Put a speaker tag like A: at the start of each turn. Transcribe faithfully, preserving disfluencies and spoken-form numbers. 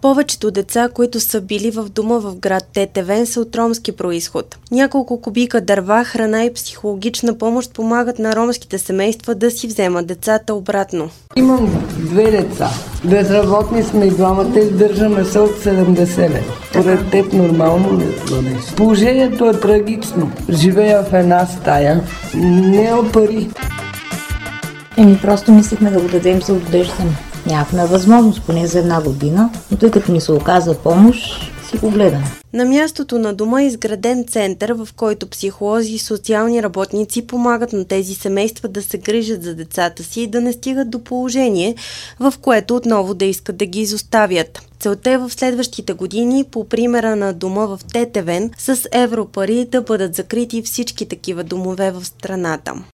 A: Повечето деца, които са били в дома в град Тетевен, са от ромски произход. Няколко кубика дърва, храна и психологична помощ помагат на ромските семейства да си вземат децата обратно.
B: Имам две деца. Безработни сме и двамата, издържаме се от седемдесет лет. Поред теб нормално ли е? Положението е трагично. Живея в една стая. Не е пари.
C: Еми, просто мислихме да го дадем за отглеждане. Нямахме възможност, поне за една година, но тъй като ни се оказа помощ, си го гледаме.
A: На мястото на дома е изграден център, в който психолози и социални работници помагат на тези семейства да се грижат за децата си и да не стигат до положение, в което отново да искат да ги изоставят. Целта е в следващите години, по примера на дома в Тетевен, с европари да бъдат закрити всички такива домове в страната.